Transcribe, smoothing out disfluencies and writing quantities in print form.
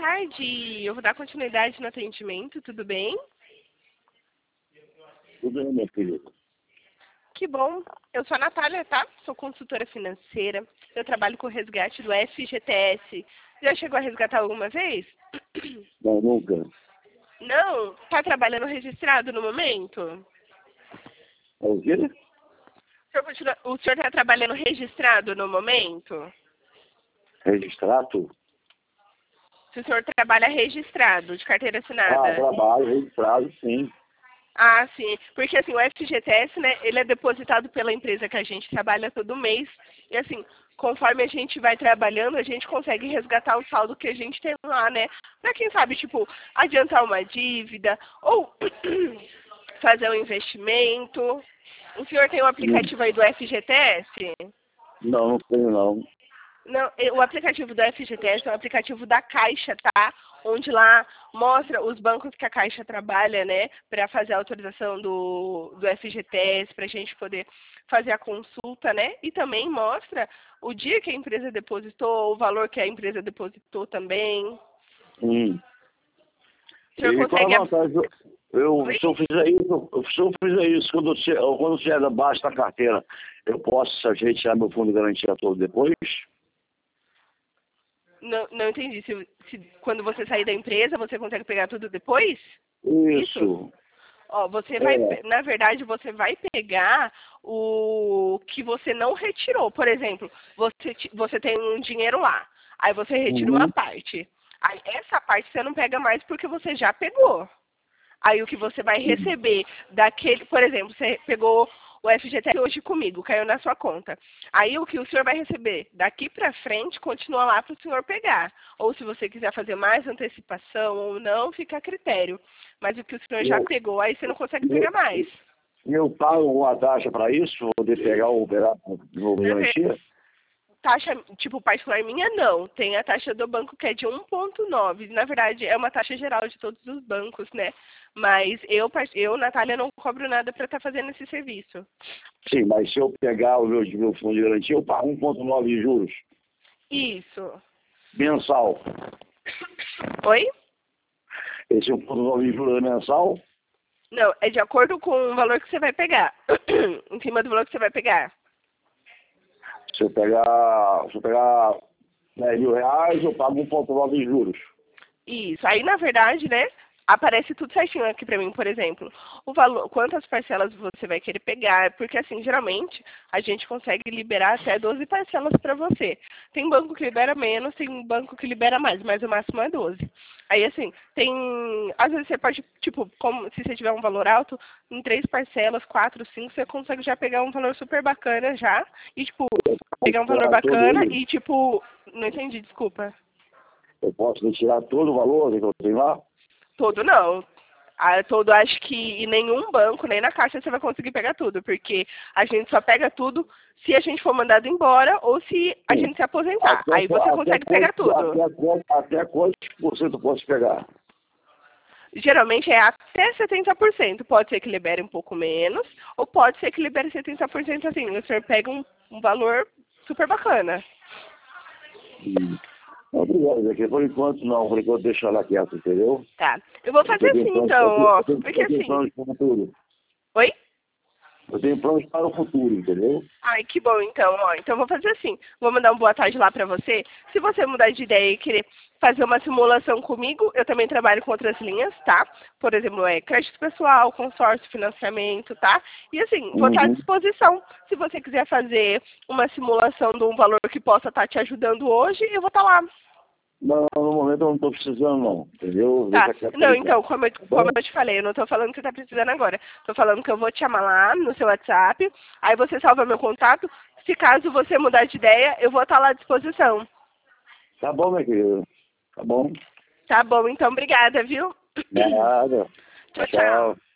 tarde. Eu vou dar continuidade no atendimento, tudo bem? Tudo bem, minha querida. Que bom. Eu sou a Natália, tá? Sou consultora financeira. Eu trabalho com o resgate do FGTS. Já chegou a resgatar alguma vez? Não, nunca. Não? Tá trabalhando registrado no momento? É o quê? O senhor está trabalhando registrado no momento? Registrato? Se o senhor trabalha registrado, de carteira assinada? Trabalho registrado, sim. Ah, sim. Porque assim, o FGTS, né, ele é depositado pela empresa que a gente trabalha todo mês. E assim, conforme a gente vai trabalhando, a gente consegue resgatar o saldo que a gente tem lá, né? Pra quem sabe, tipo, adiantar uma dívida ou fazer um investimento. O senhor tem um aplicativo aí do FGTS? Não, não tenho não. Não, o aplicativo do FGTS é um aplicativo da Caixa, tá? Onde lá mostra os bancos que a Caixa trabalha, né? Para fazer a autorização do FGTS, para a gente poder fazer a consulta, né? E também mostra o dia que a empresa depositou, o valor que a empresa depositou também. Hum. O senhor E qual consegue... a vantagem? Se eu fizer isso, quando chega abaixo da carteira, eu posso retirar meu fundo de garantia todo depois? Não entendi. Se quando você sair da empresa, você consegue pegar tudo depois? Isso. Ó, você vai, na verdade, você vai pegar o que você não retirou. Por exemplo, você tem um dinheiro lá, aí você retira uma parte. Aí essa parte você não pega mais porque você já pegou. Aí o que você vai receber daquele, por exemplo, você pegou o FGTS hoje comigo, caiu na sua conta. Aí o que o senhor vai receber daqui para frente continua lá para o senhor pegar. Ou se você quiser fazer mais antecipação ou não, fica a critério. Mas o que o senhor já pegou, aí você não consegue pegar mais. E eu pago uma taxa para isso, para poder pegar o fundo de garantia? Taxa, tipo, particular minha, não. Tem a taxa do banco que é de 1,9. Na verdade, é uma taxa geral de todos os bancos, né? Mas eu Natália, não cobro nada para estar fazendo esse serviço. Sim, mas se eu pegar o meu fundo de garantia, eu pago 1,9 de juros. Isso. Mensal. Oi? Esse 1,9 de juros é mensal? Não, é de acordo com o valor que você vai pegar. Em cima do valor que você vai pegar. Se eu pegar 10 mil reais, eu pago 1,9 de juros. Isso. Aí, na verdade, né, aparece tudo certinho aqui pra mim, por exemplo. O valor, quantas parcelas você vai querer pegar, porque assim, geralmente, a gente consegue liberar até 12 parcelas para você. Tem banco que libera menos, tem banco que libera mais, mas o máximo é 12. Aí, assim, às vezes você pode, tipo, como se você tiver um valor alto, em 3 parcelas, 4, 5, você consegue já pegar um valor super bacana já, e, tipo, pegar um valor bacana e, tipo, não entendi, desculpa. Eu posso retirar todo o valor que eu tenho lá? Todo não. Todo acho que em nenhum banco, nem na Caixa, você vai conseguir pegar tudo, porque a gente só pega tudo se a gente for mandado embora ou se a gente se aposentar. Aí você consegue pegar tudo. Até quantos por cento eu posso pegar? Geralmente é até 70%. Pode ser que libere um pouco menos, ou pode ser que libere 70% assim. O senhor pega um valor super bacana. Obrigado, Zequinha. Por enquanto não, por enquanto deixa ela quieta, entendeu? Tá. Eu vou fazer assim então, ó. Porque Eu tenho assim. planos para o futuro. Oi? Eu tenho planos para o futuro, entendeu? Ai, que bom, então, ó. Então, vou fazer assim. Vou mandar um boa tarde lá pra você. Se você mudar de ideia e querer fazer uma simulação comigo, eu também trabalho com outras linhas, tá? Por exemplo, crédito pessoal, consórcio, financiamento, tá? E assim, vou estar à disposição. Se você quiser fazer uma simulação de um valor que possa estar te ajudando hoje, eu vou estar lá. Não, no momento eu não estou precisando não, entendeu? Tá. Não, então, como eu te falei, eu não estou falando que você está precisando agora. Estou falando que eu vou te chamar lá no seu WhatsApp, aí você salva meu contato. Se caso você mudar de ideia, eu vou estar lá à disposição. Tá bom, meu querido. Tá bom. Tá bom, então, obrigada, viu? Nada. Tchau, tchau.